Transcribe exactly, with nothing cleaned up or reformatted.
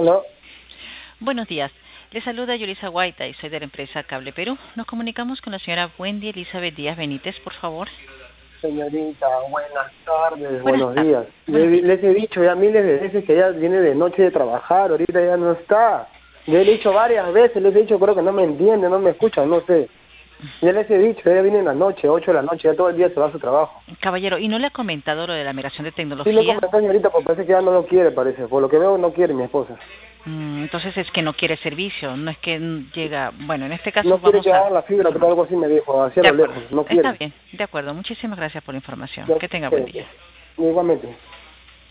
Aló. Buenos días. Le saluda Yulisa Guaita y soy de la empresa Cable Perú. Nos comunicamos con la señora Wendy Elizabeth Díaz Benítez, por favor. Señorita, buenas tardes, Buenas buenos tardes. días. Buenos Le- días. les he dicho ya miles de veces que ella viene de noche de trabajar, ahorita ya no está. Le he dicho varias veces, les he dicho, creo que no me entiende, no me escucha, no sé. Ya les he dicho, ella viene en la noche, ocho de la noche, ya todo el día se va a su trabajo. Caballero, ¿y no le ha comentado lo de la migración de Sí le tecnología? comenté, señorita, porque parece que ya no lo quiere, parece. Por lo que veo, no quiere mi esposa. Mm, entonces es que no quiere servicio, no es que mm, llega... Bueno, en este caso No quiere vamos que a haga la fibra, pero informar. algo así me dijo, hacia De lo acuerdo. lejos, no Está quiere. bien, de acuerdo. Muchísimas gracias por la información. Ya, Que tenga buen eh, día. igualmente.